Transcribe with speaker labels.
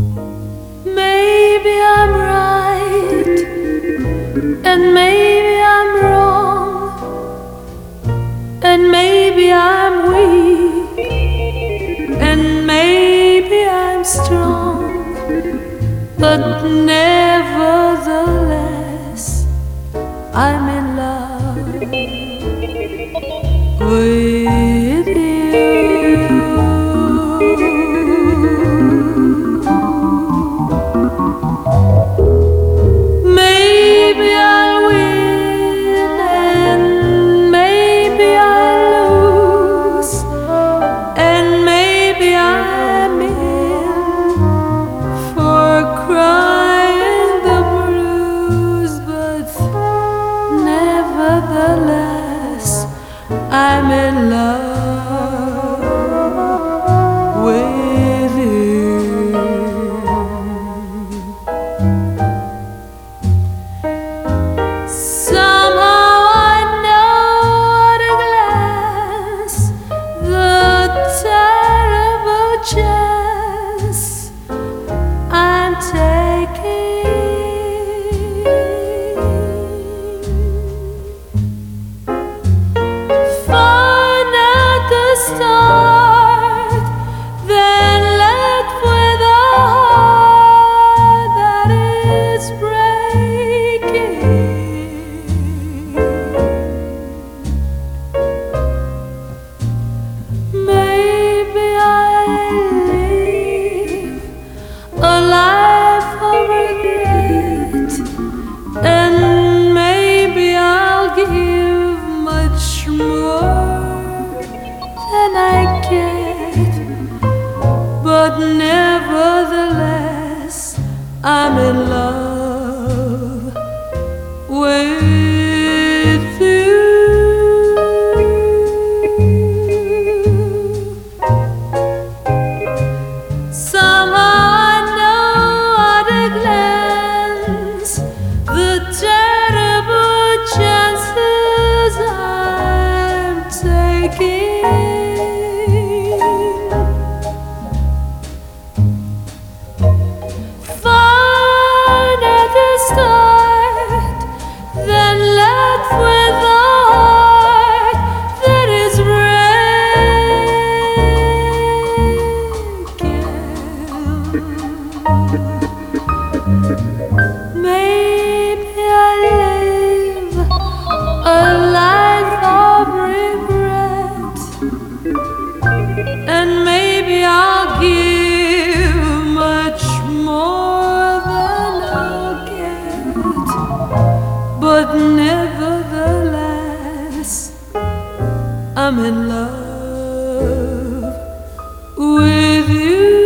Speaker 1: Maybe I'm right, and maybe I'm wrong, and maybe I'm weak, and maybe I'm strong, but nevertheless, I'm in love with you. Maybe I'll win and maybe I'll lose, and maybe I'm in for crying the blues, but nevertheless I'm in love with you. Somehow I know at a glance the terrible chance I'm taking. Find at the start, then left with a heart that is breaking. Maybe I live a life of regret, and maybe I'll give much more than I get, but nevertheless I'm in love with you. Somehow I know at a glance the terrible chances I'm taking. Find at the start, then left with a heart that is breaking. Maybe I live a life of regret, and maybe I'll give much more than I'll get, but nevertheless I'm in love with you.